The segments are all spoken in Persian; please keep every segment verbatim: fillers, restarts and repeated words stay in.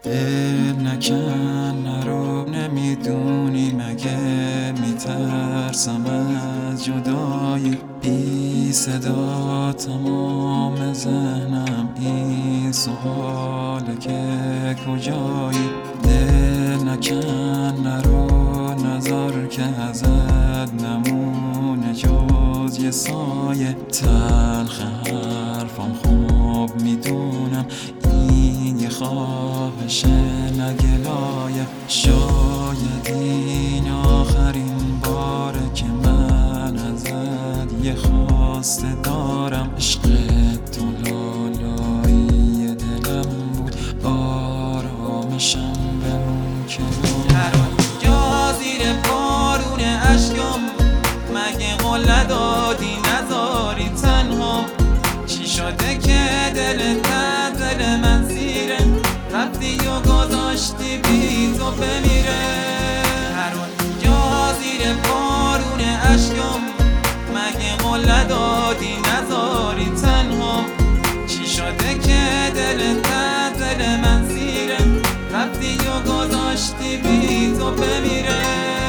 دل نکن نرو، نمیدونی مگه میترسم از جدایی. بی صدا تمام ذهنم این سواله که کجایی. دل نکن نرو، نظر که ازت نمونه جز یه سایه. تلخ حرفم خوب میدونم این یه خواهشه نه گلایه. شاید این آخرین باره که من ازت یه خواسته دارم. عشق تو لالایی دلم بود، آرامشم بمون که هر جا زیر بارون اشکم مگه قول ندادی نذاری تنها؟ چی شده که دلت از دل من سیره، رفتی و گذاشتی بی تو بمیره؟ هر جا زیر بارون اشکم مگه قول ندادی نذاری تنها؟ چی شده که دلت از دل من سیره، رفتی و گذاشتی بی تو بمیره؟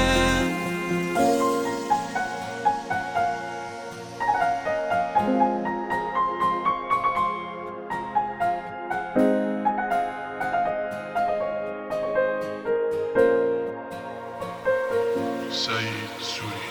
سعید سوری.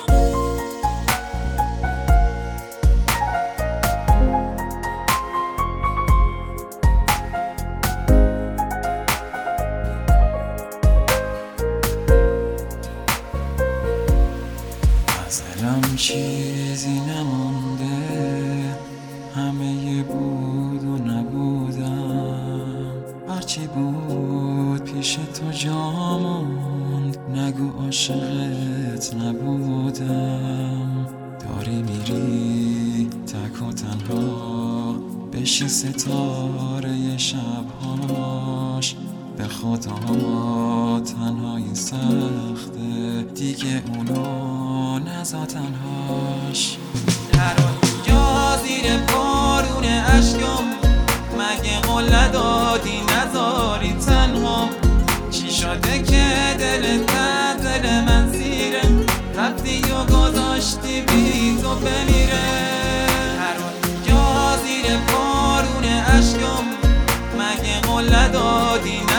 از دلم چیزی نمونده، همه بود و نبودم. هرچی بود پیش تو جا موند، نگو عاشقت نبودم. داری میری تک و تنها، بشی ستاره شبهاش. به خدا تنهایی سخته دیگه، اونو نزا تنهاش. هر جا زیر بارون اشکم مگه قول ندادی نذاری تنها؟ چی شده که دلت از دل من سیره، رفتی و گذاشتی بی تو بمیره؟ هر جا زیر بارون اشکم مگه قول ندادی